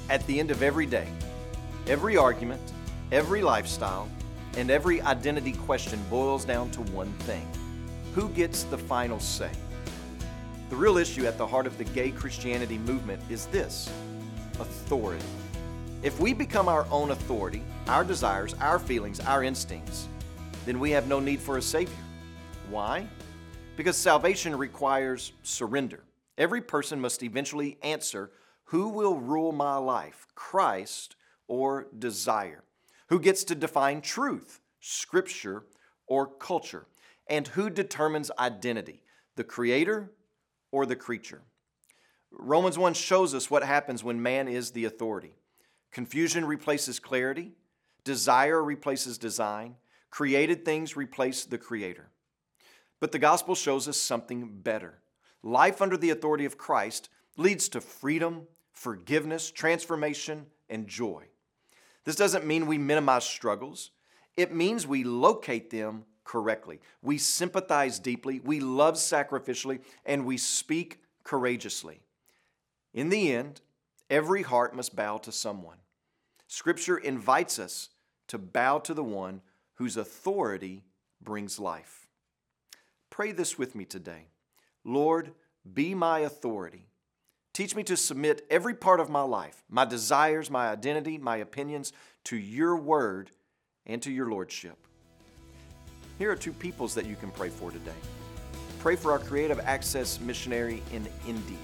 At the end of every day, every argument, every lifestyle, and every identity question boils down to one thing: who gets the final say? The real issue at the heart of the gay Christianity movement is this: authority. If we become our own authority, our desires, our feelings, our instincts, then we have no need for a Savior. Why? Because salvation requires surrender. Every person must eventually answer, who will rule my life, Christ or desire? Who gets to define truth, Scripture or culture? And who determines identity, the Creator or the creature? Romans 1 shows us what happens when man is the authority. Confusion replaces clarity, desire replaces design, created things replace the Creator. But the gospel shows us something better. Life under the authority of Christ leads to freedom, forgiveness, transformation, and joy. This doesn't mean we minimize struggles. It means we locate them correctly. We sympathize deeply, we love sacrificially, and we speak courageously. In the end, every heart must bow to someone. Scripture invites us to bow to the one whose authority brings life. Pray this with me today. Lord, be my authority. Teach me to submit every part of my life, my desires, my identity, my opinions, to your word and to your lordship. Here are two peoples that you can pray for today. Pray for our Creative Access missionary in India.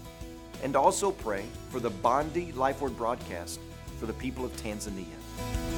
And also pray for the Bondi Life Word broadcast for the people of Tanzania.